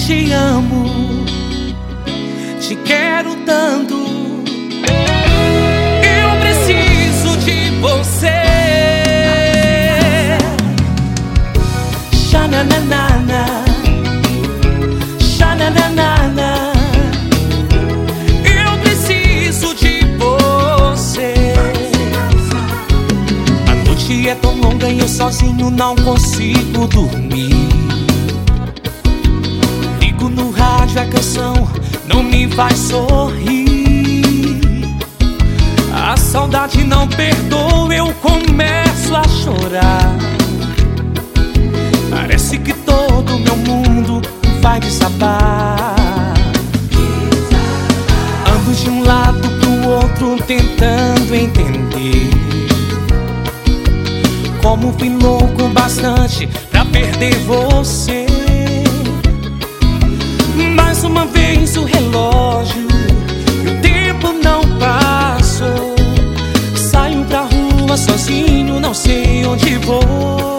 te amo, te quero tanto. Eu preciso de você. Xananana, xananana. Eu preciso de você. A noite é tão longa e eu sozinho não consigo dormir. Ligo no rádio, a canção não me faz sorrir. A saudade não perdoa, eu começo a chorar. Parece que todo meu mundo vai desabar. Ando de um lado pro outro tentando entender como fui louco bastante pra perder você. Mais uma vez o relógio e o tempo não passou. Saio pra rua sozinho, não sei onde vou.